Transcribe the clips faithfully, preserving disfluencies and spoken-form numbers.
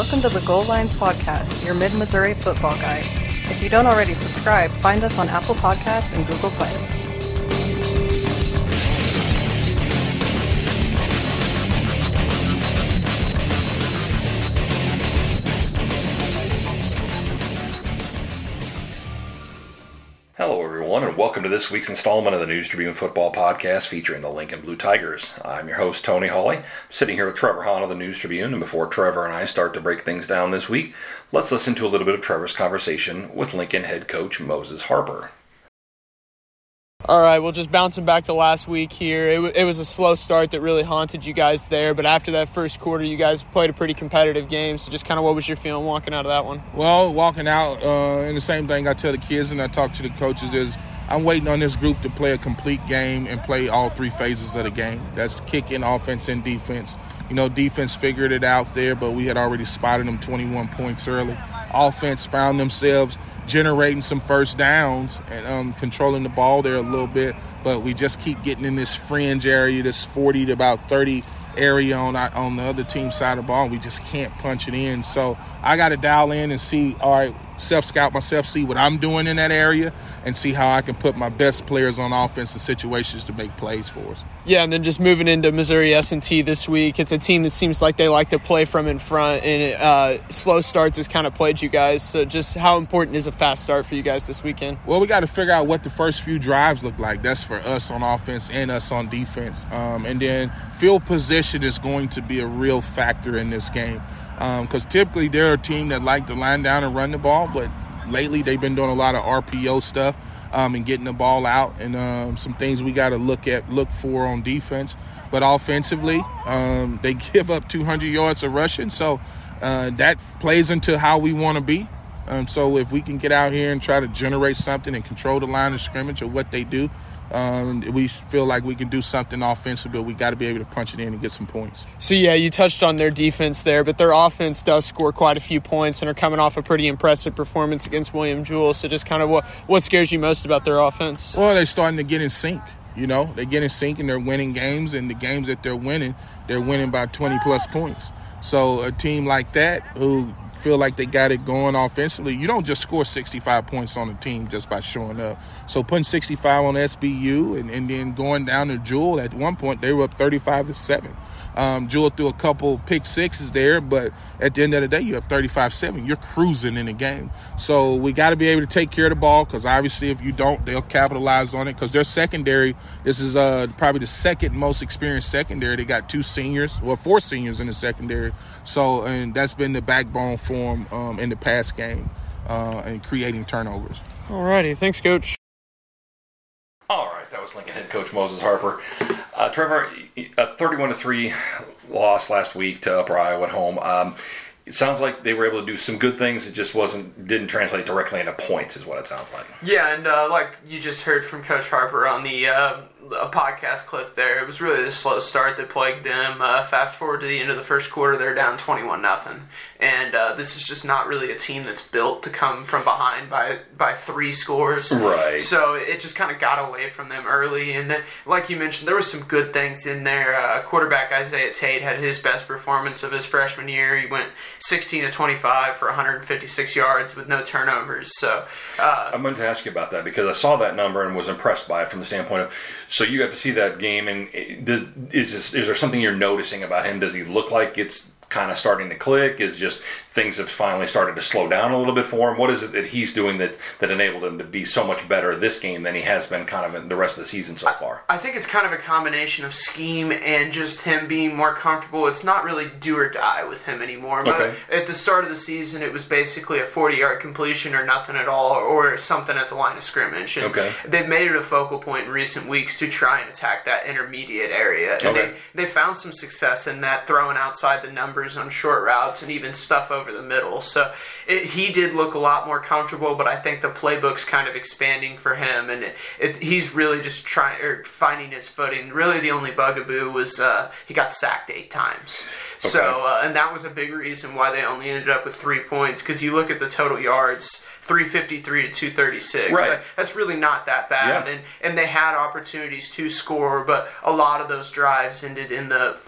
welcome to the Goal Lines Podcast, your mid-Missouri football guide. If you don't already subscribe, find us on Apple Podcasts and Google Play. Hello, everyone, and welcome to this week's installment of the News Tribune Football Podcast featuring the Lincoln Blue Tigers. I'm your host, Tony Hawley, sitting here with Trevor Hahn of the News Tribune, and before Trevor and I start to break things down this week, let's listen to a little bit of Trevor's conversation with Lincoln head coach Moses Harper. All right, well, just bouncing back to last week here, it, w- it was a slow start that really haunted you guys there, but after that first quarter, you guys played a pretty competitive game, so just kind of what was your feeling walking out of that one? Well, walking out, uh, and the same thing I tell the kids and I talk to the coaches is I'm waiting on this group to play a complete game and play all three phases of the game. That's kicking, offense, and defense. You know, defense figured it out there, but we had already spotted them twenty-one points early. Offense found themselves generating some first downs and um, controlling the ball there a little bit, but we just keep getting in this fringe area, this forty to about thirty area on our, on the other team's side of the ball, and we just can't punch it in. So I got to dial in and see, all right, self-scout myself, see what I'm doing in that area, and see how I can put my best players on offense in situations to make plays for us. Yeah, and then just moving into Missouri S and T this week, it's a team that seems like they like to play from in front, and it, uh, slow starts has kind of played you guys. So just how important is a fast start for you guys this weekend? Well, we got to figure out what the first few drives look like. That's for us on offense and us on defense. Um, and then field position is going to be a real factor in this game. Because um, typically they're a team that like to line down and run the ball, but lately they've been doing a lot of R P O stuff um, and getting the ball out, and um, some things we got to look at, look for on defense. But offensively, um, they give up two hundred yards of rushing, so uh, that plays into how we want to be. Um, so if we can get out here and try to generate something and control the line of scrimmage or what they do, Um, we feel like we can do something offensive, but we got to be able to punch it in and get some points. So, yeah, you touched on their defense there, but their offense does score quite a few points and are coming off a pretty impressive performance against William Jewell. So just kind of what, what scares you most about their offense? Well, they're starting to get in sync. You know, they get in sync and they're winning games, and the games that they're winning, they're winning by twenty-plus points. So a team like that who feel like they got it going offensively, you don't just score sixty-five points on a team just by showing up. So putting sixty-five on S B U and, and then going down to Jewell, at one point they were up thirty-five to seven. Um, Jewell threw a couple pick sixes there, but at the end of the day, you're up thirty-five seven. You're cruising in the game. So we got to be able to take care of the ball, because obviously if you don't, they'll capitalize on it, because their secondary, this is uh, probably the second most experienced secondary. They got two seniors, well, four seniors in the secondary. So, and that's been the backbone for them um, in the pass game uh, and creating turnovers. All righty. Thanks, Coach. All right, that was Lincoln head coach Moses Harper. Uh, Trevor, a thirty-one to three loss last week to Upper Iowa at home. Um, it sounds like they were able to do some good things. It just wasn't didn't translate directly into points, is what it sounds like. Yeah, and uh, like you just heard from Coach Harper on the uh, a podcast clip there, it was really the slow start that plagued them. Uh, fast forward to the end of the first quarter, they're down twenty-one nothing. And uh, this is just not really a team that's built to come from behind by by three scores. Right. So it just kind of got away from them early. And then, like you mentioned, there were some good things in there. Uh, quarterback Isaiah Tate had his best performance of his freshman year. He went sixteen to twenty-five for one hundred fifty-six yards with no turnovers. So uh, I'm going to ask you about that, because I saw that number and was impressed by it from the standpoint of, so you got to see that game, and does, is this, is there something you're noticing about him? Does he look like it's kind of starting to click? Is just things have finally started to slow down a little bit for him? What is it that he's doing that, that enabled him to be so much better this game than he has been kind of in the rest of the season so far? I think it's kind of a combination of scheme and just him being more comfortable. It's not really do or die with him anymore. Okay. At the start of the season, it was basically a forty-yard completion or nothing at all, or something at the line of scrimmage. And okay. They've made it a focal point in recent weeks to try and attack that intermediate area. And okay. they, they found some success in that, throwing outside the numbers on short routes and even stuff over the middle. So it, he did look a lot more comfortable, but I think the playbook's kind of expanding for him, and it, it, he's really just trying or finding his footing. Really, the only bugaboo was uh, he got sacked eight times. Okay. So, uh, and that was a big reason why they only ended up with three points. Because you look at the total yards, three fifty-three to two thirty-six. Right. Like, that's really not that bad. Yeah. And and they had opportunities to score, but a lot of those drives ended in the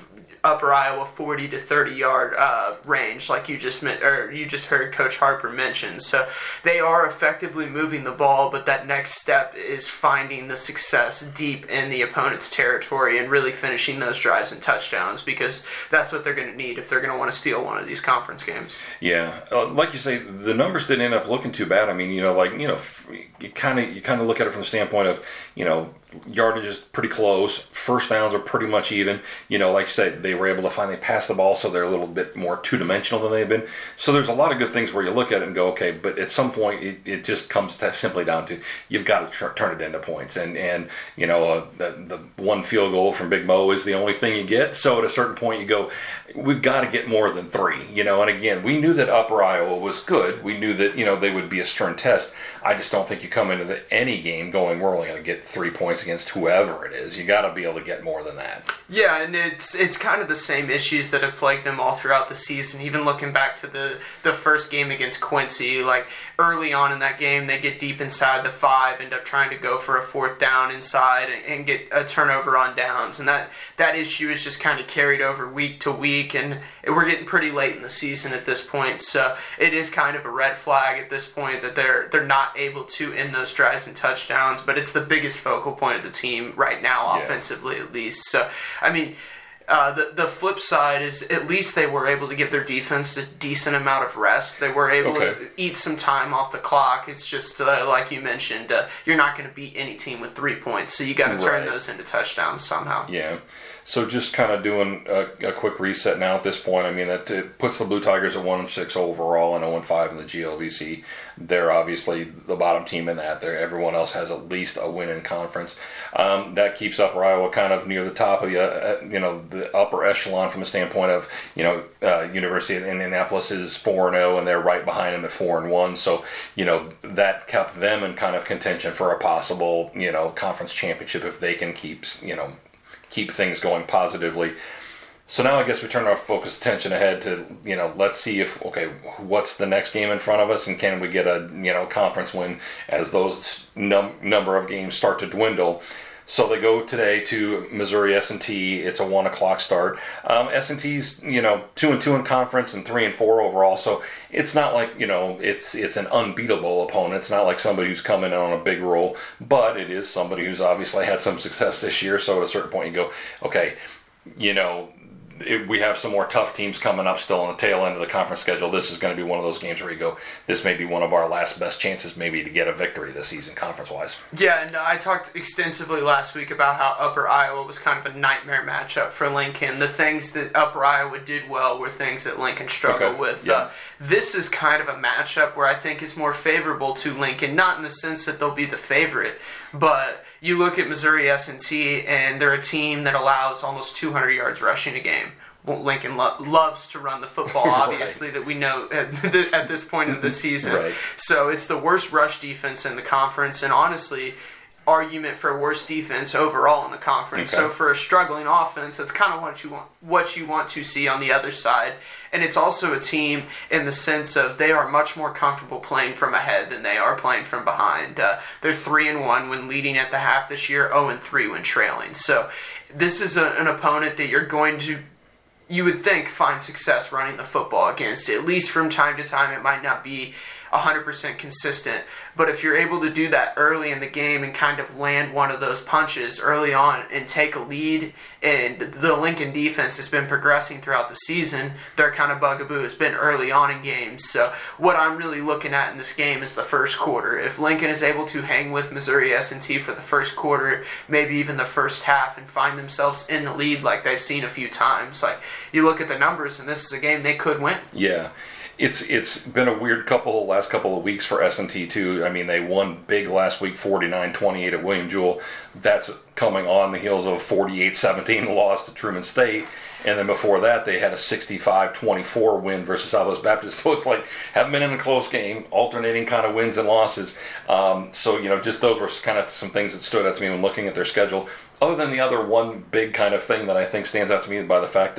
Upper Iowa forty to thirty yard uh, range, like you just meant, or you just heard Coach Harper mention. So they are effectively moving the ball, but that next step is finding the success deep in the opponent's territory and really finishing those drives and touchdowns, because that's what they're going to need if they're going to want to steal one of these conference games. Yeah, uh, like you say, the numbers didn't end up looking too bad. I mean, you know, like you know, you kind of you kind of look at it from the standpoint of, you know, yardage is pretty close. First downs are pretty much even. You know, like I said, they were able to finally pass the ball, so they're a little bit more two-dimensional than they've been. So there's a lot of good things where you look at it and go, okay, but at some point it, it just comes to simply down to you've got to tr- turn it into points. And, and you know, uh, the, the one field goal from Big Mo is the only thing you get. So at a certain point you go, we've got to get more than three. You know, and again, we knew that Upper Iowa was good. We knew that, you know, they would be a stern test. I just don't think you come into the, any game going, we're only going to get three points against whoever it is. You got to be able to get more than that. Yeah, and it's it's kind of the same issues that have plagued them all throughout the season. Even looking back to the, the first game against Quincy, like early on in that game, they get deep inside the five, end up trying to go for a fourth down inside and, and get a turnover on downs. And that, that issue is just kind of carried over week to week, and we're getting pretty late in the season at this point. So it is kind of a red flag at this point that they're they're not able to end those drives and touchdowns, but it's the biggest focal point of the team right now, Yeah. offensively at least. So, I mean, uh, the the flip side is at least they were able to give their defense a decent amount of rest. They were able Okay. to eat some time off the clock. It's just, uh, like you mentioned, uh, you're not going to beat any team with three points, so you got to turn Right. those into touchdowns somehow. Yeah. So just kind of doing a, a quick reset now at this point. I mean, that it puts the Blue Tigers at one and six overall and zero and five in the G L V C. They're obviously the bottom team in that. There, everyone else has at least a win in conference. Um, that keeps Upper Iowa kind of near the top of the, uh, you know, the upper echelon from the standpoint of, you know, uh, University of Indianapolis is four and zero, and they're right behind them at four and one. So, you know, that kept them in kind of contention for a possible, you know, conference championship if they can keep, you know. keep things going positively. So now I guess we turn our focus attention ahead to, you know, let's see if, okay, what's the next game in front of us, and can we get a, you know, conference win as those num- number of games start to dwindle. So they go today to Missouri S and T. It's a one o'clock start. Um, S and T's, you know, two and two in conference and three and four overall. So it's not like, you know, it's it's an unbeatable opponent. It's not like somebody who's coming in on a big roll, but it is somebody who's obviously had some success this year. So at a certain point, you go, okay, you know, it, we have some more tough teams coming up still on the tail end of the conference schedule. This is going to be one of those games where you go, this may be one of our last best chances maybe to get a victory this season conference-wise. Yeah, and I talked extensively last week about how Upper Iowa was kind of a nightmare matchup for Lincoln. The things that Upper Iowa did well were things that Lincoln struggled Okay, with. yeah. Uh, this is kind of a matchup where I think is more favorable to Lincoln, not in the sense that they'll be the favorite, but you look at Missouri S and T, and they're a team that allows almost two hundred yards rushing a game. Well, Lincoln lo- loves to run the football, obviously, that we know at, th- at this point in the season. Right. So it's the worst rush defense in the conference, and honestly, argument for worst defense overall in the conference. Okay. So for a struggling offense, that's kind of what you want what you want to see on the other side. And it's also a team in the sense of they are much more comfortable playing from ahead than they are playing from behind. Uh, they're three and one when leading at the half this year, zero and three when trailing. So this is a, an opponent that you're going to, you would think, find success running the football against. At least from time to time, it might not be one hundred percent consistent. But if you're able to do that early in the game and kind of land one of those punches early on and take a lead, and the Lincoln defense has been progressing throughout the season, their kind of bugaboo has been early on in games. So what I'm really looking at in this game is the first quarter. If Lincoln is able to hang with Missouri S and T for the first quarter, maybe even the first half, and find themselves in the lead like they've seen a few times, like you look at the numbers, and this is a game they could win. Yeah. It's it's been a weird couple last couple of weeks for S and T too. I mean, they won big last week, forty-nine twenty-eight at William Jewell. That's coming on the heels of a forty-eight seventeen loss to Truman State. And then before that, they had a sixty-five twenty-four win versus Southwest Baptist. So it's like, haven't been in a close game, alternating kind of wins and losses. Um, so, you know, just those were kind of some things that stood out to me when looking at their schedule. Other than the other one big kind of thing that I think stands out to me by the fact that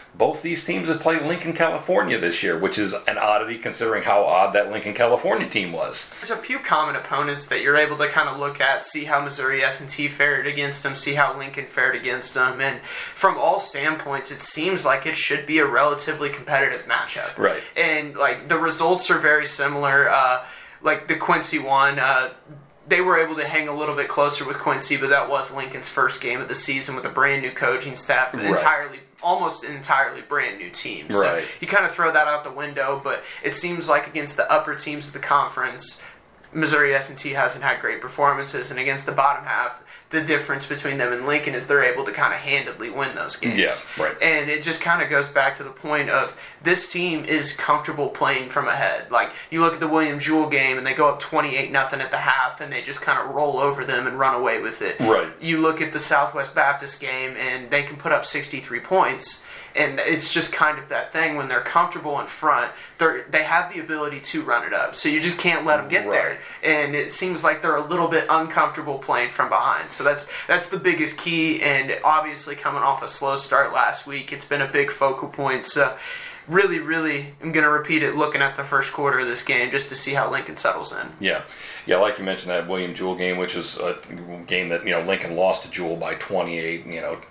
both these teams have played Lincoln, California this year, which is an oddity considering how odd that Lincoln, California team was. There's a few common opponents that you're able to kind of look at, see how Missouri S and T fared against them, see how Lincoln fared against them, and from all standpoints, it seems like it should be a relatively competitive matchup. Right. And, like, the results are very similar. Uh, like, the Quincy one, uh, they were able to hang a little bit closer with Quincy, but that was Lincoln's first game of the season with a brand new coaching staff, Right. entirely almost an entirely brand new team. So right. you kind of throw that out the window, but it seems like against the upper teams of the conference, Missouri S and T hasn't had great performances, and against the bottom half, the difference between them and Lincoln is they're able to kind of handedly win those games. Yeah, right. And it just kind of goes back to the point of this team is comfortable playing from ahead. Like, you look at the William Jewell game, and they go up twenty-eight nothing at the half, and they just kind of roll over them and run away with it. Right. You look at the Southwest Baptist game, and they can put up sixty-three points. And it's just kind of that thing when they're comfortable in front, they they have the ability to run it up. So you just can't let them get Right. there. And it seems like they're a little bit uncomfortable playing from behind. So that's that's the biggest key. And obviously coming off a slow start last week, it's been a big focal point. So really, really, I'm going to repeat it looking at the first quarter of this game just to see how Lincoln settles in. Yeah. Yeah, like you mentioned, that William Jewell game, which was a game that, you know, Lincoln lost to Jewell by twenty-eight, you know,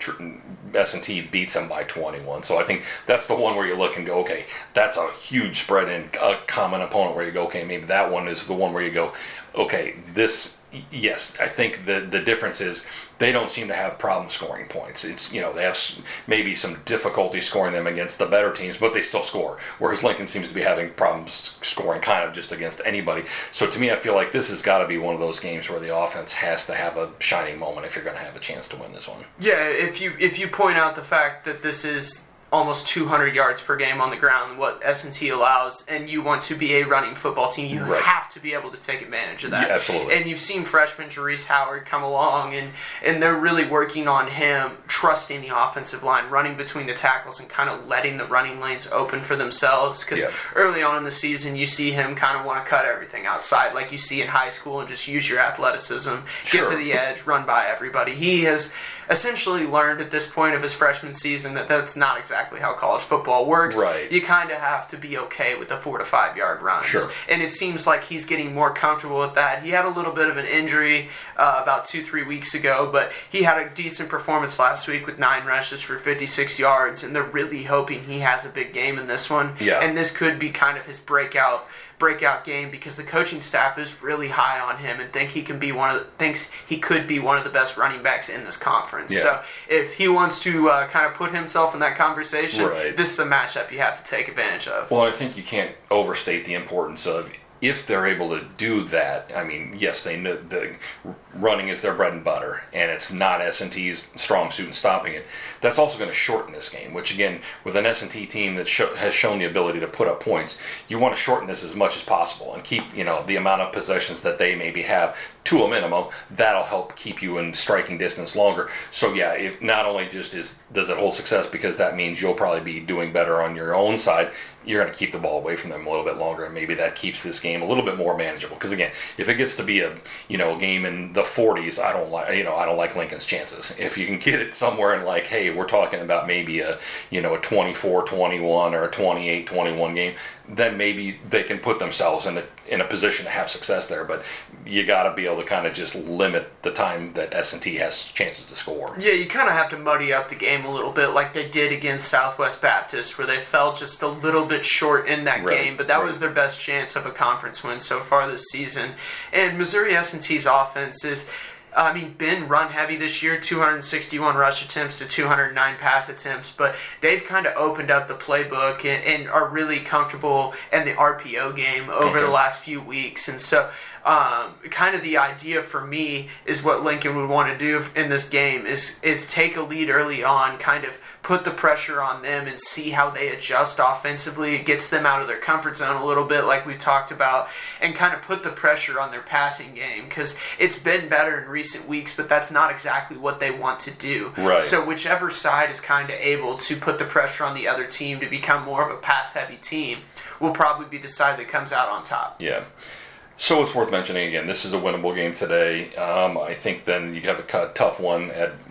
S and T beats them by twenty-one. So I think that's the one where you look and go, okay, that's a huge spread and a common opponent where you go, okay, maybe that one is the one where you go, okay, this, yes, I think the the difference is they don't seem to have problem scoring points. It's, you know, they have maybe some difficulty scoring them against the better teams, but they still score. Whereas Lincoln seems to be having problems scoring kind of just against anybody. So to me, I feel like this has got to be one of those games where the offense has to have a shining moment if you're going to have a chance to win this one. Yeah, if you if you point out the fact that this is almost two hundred yards per game on the ground, what S and T allows, and you want to be a running football team, you Right. have to be able to take advantage of that. Yeah, absolutely. And you've seen freshman Jerice Howard come along, and, and they're really working on him, trusting the offensive line, running between the tackles and kind of letting the running lanes open for themselves. Because Yeah. early on in the season, you see him kind of want to cut everything outside, like you see in high school, and just use your athleticism, Sure. get to the edge, run by everybody. He has essentially learned at this point of his freshman season that that's not exactly how college football works. Right. You kind of have to be okay with the four to five yard runs. Sure. And it seems like he's getting more comfortable with that. He had a little bit of an injury uh, about two, three weeks ago, but he had a decent performance last week with nine rushes for fifty-six yards, and they're really hoping he has a big game in this one. Yeah. And this could be kind of his breakout breakout game because the coaching staff is really high on him and think he can be one of the, thinks he could be one of the best running backs in this conference. Yeah. So if he wants to uh, kind of put himself in that conversation, Right. this is a matchup you have to take advantage of. Well, I think you can't overstate the importance of if they're able to do that. I mean, yes, they know the running is their bread and butter, and it's not S and T's strong suit in stopping it. That's also going to shorten this game, which again, with an S and T team that sh- has shown the ability to put up points, you want to shorten this as much as possible and keep, you know, the amount of possessions that they maybe have to a minimum. That'll help keep you in striking distance longer. So yeah, if not only just is does it hold success because that means you'll probably be doing better on your own side, you're going to keep the ball away from them a little bit longer, and maybe that keeps this game a little bit more manageable. Because again, if it gets to be a you know a game in the forties, I don't like you know I don't like Lincoln's chances. If you can get it somewhere in like, hey, we're talking about maybe a you know a twenty-four twenty-one or a twenty-eight twenty-one game, then maybe they can put themselves in a in a position to have success there. But you got to be able to kind of just limit the time that S and T has chances to score. Yeah, you kind of have to muddy up the game a little bit like they did against Southwest Baptist, where they fell just a little bit short in that Right, game, but that right. was their best chance of a conference win so far this season. And Missouri S and T's offense is, I mean, been run heavy this year, two hundred sixty-one rush attempts to two hundred nine pass attempts, but they've kind of opened up the playbook and, and are really comfortable in the R P O game over Okay. the last few weeks. And so um, kind of the idea for me is what Lincoln would want to do in this game is is take a lead early on, kind of put the pressure on them and see how they adjust offensively. It gets them out of their comfort zone a little bit like we talked about, and kind of put the pressure on their passing game because it's been better in recent weeks, but that's not exactly what they want to do. Right. So whichever side is kind of able to put the pressure on the other team to become more of a pass-heavy team will probably be the side that comes out on top. Yeah. So it's worth mentioning again, this is a winnable game today. Um, I think then you have a cut, tough one at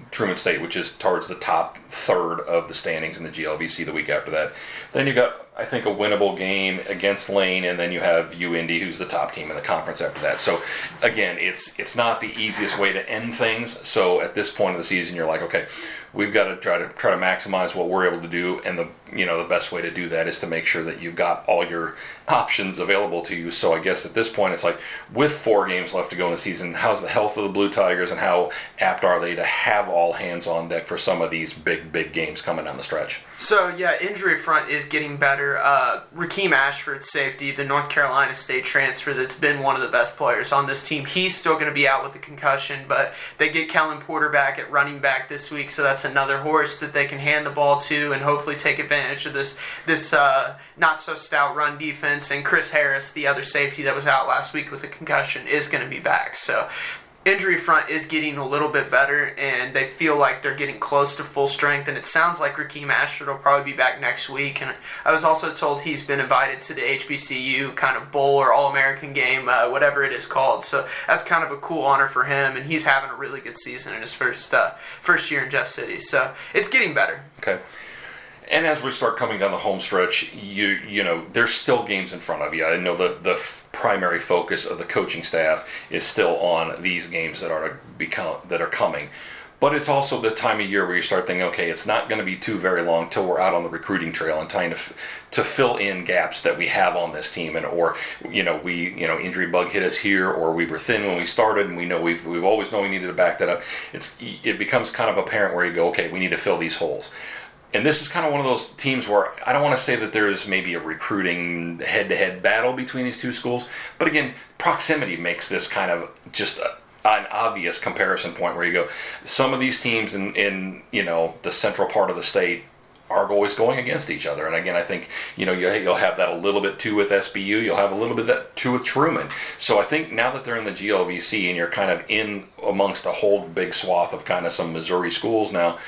Truman State, which is towards the top third of the standings in the G L V C the week after that. Then you got, I think, a winnable game against Lane, and then you have U Indy, who's the top team in the conference after that. So, again, it's it's not the easiest way to end things. So at this point of the season, you're like, okay, we've got to try to try to maximize what we're able to do, and the you know the best way to do that is to make sure that you've got all your options available to you. So I guess at this point, it's like, with four games left to go in the season, how's the health of the Blue Tigers, and how apt are they to have all hands on deck for some of these big, big games coming down the stretch? So, yeah, injury front is getting better. Uh, Rakeem Ashford, safety, the North Carolina State transfer that's been one of the best players on this team, he's still going to be out with a concussion, but they get Kellen Porter back at running back this week, so that's another horse that they can hand the ball to and hopefully take advantage of this this uh, not-so-stout run defense. And Chris Harris, the other safety that was out last week with a concussion, is going to be back. So injury front is getting a little bit better, and they feel like they're getting close to full strength, and it sounds like Rakeem Ashford will probably be back next week. And I was also told he's been invited to the H B C U kind of bowl or All-American game, uh, whatever it is called. So that's kind of a cool honor for him, and he's having a really good season in his first uh, first year in Jeff City. So it's getting better. Okay. And as we start coming down the home stretch, you you know, there's still games in front of you. I know the the primary focus of the coaching staff is still on these games that are to become that are coming. But it's also the time of year where you start thinking, okay, it's not going to be too very long till we're out on the recruiting trail and trying to f- to fill in gaps that we have on this team, and or you know we you know injury bug hit us here, or we were thin when we started, and we know we've we've always known we needed to back that up. It's it becomes kind of apparent where you go, okay, we need to fill these holes. And this is kind of one of those teams where I don't want to say that there's maybe a recruiting head-to-head battle between these two schools, but again, proximity makes this kind of just a, an obvious comparison point where you go, some of these teams in, in you know the central part of the state are always going against each other. And again, I think you know you'll have that a little bit too with S B U. You'll have a little bit of that too with Truman. So I think now that they're in the G L V C and you're kind of in amongst a whole big swath of kind of some Missouri schools now,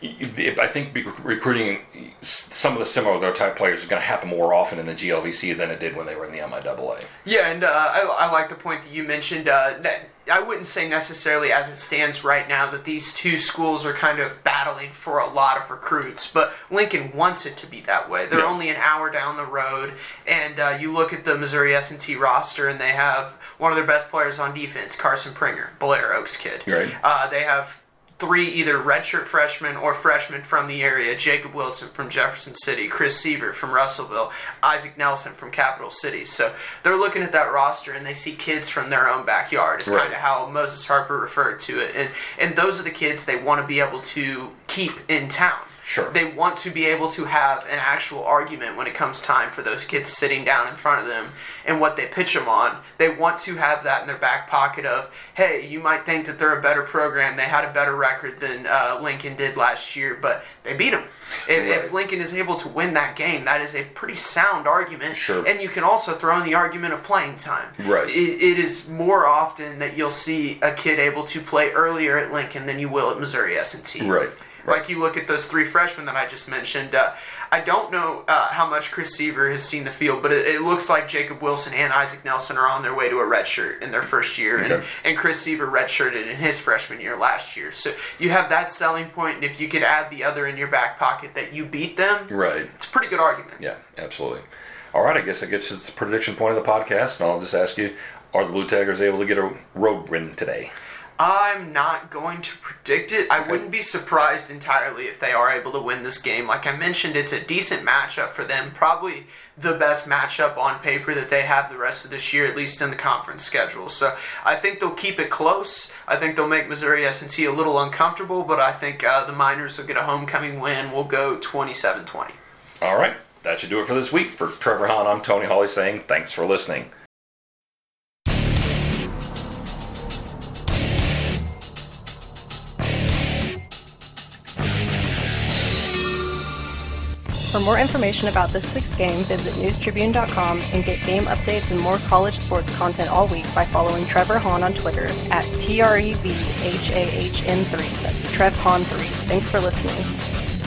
I think recruiting some of the similar type players is going to happen more often in the G L V C than it did when they were in the M I A A. Yeah, and uh, I, I like the point that you mentioned. Uh, that I wouldn't say necessarily as it stands right now that these two schools are kind of battling for a lot of recruits, but Lincoln wants it to be that way. They're yeah. only an hour down the road, and uh, you look at the Missouri S and T roster, and they have one of their best players on defense, Carson Pringer, Blair Oaks kid. Right. Uh, they have three either redshirt freshmen or freshmen from the area: Jacob Wilson from Jefferson City, Chris Seaver from Russellville, Isaac Nelson from Capital City. So they're looking at that roster and they see kids from their own backyard. It's right. kind of how Moses Harper referred to it. And, and those are the kids they want to be able to keep in town. Sure. They want to be able to have an actual argument when it comes time for those kids sitting down in front of them and what they pitch them on. They want to have that in their back pocket of, hey, you might think that they're a better program. They had a better record than uh, Lincoln did last year, but they beat them. If, right. if Lincoln is able to win that game, that is a pretty sound argument. Sure. And you can also throw in the argument of playing time. Right. It, it is more often that you'll see a kid able to play earlier at Lincoln than you will at Missouri S and T. Right. Right. Like you look at those three freshmen that I just mentioned. Uh, I don't know uh, how much Chris Seaver has seen the field, but it, it looks like Jacob Wilson and Isaac Nelson are on their way to a redshirt in their first year, okay. and, and Chris Seaver redshirted in his freshman year last year. So you have that selling point, and if you could add the other in your back pocket that you beat them, right. it's a pretty good argument. Yeah, absolutely. All right, I guess that gets to the prediction point of the podcast, and I'll just ask you, are the Blue Tigers able to get a road win today? I'm not going to predict it. I okay. wouldn't be surprised entirely if they are able to win this game. Like I mentioned, it's a decent matchup for them. Probably the best matchup on paper that they have the rest of this year, at least in the conference schedule. So I think they'll keep it close. I think they'll make Missouri S and T a little uncomfortable, but I think uh, the Miners will get a homecoming win. We'll go twenty-seven twenty. All right. That should do it for this week. For Trevor Hahn, I'm Tony Hawley saying thanks for listening. For more information about this week's game, visit news tribune dot com and get game updates and more college sports content all week by following Trevor Hahn on Twitter at T R E V H A H N three. That's Trev Hahn three. Thanks for listening.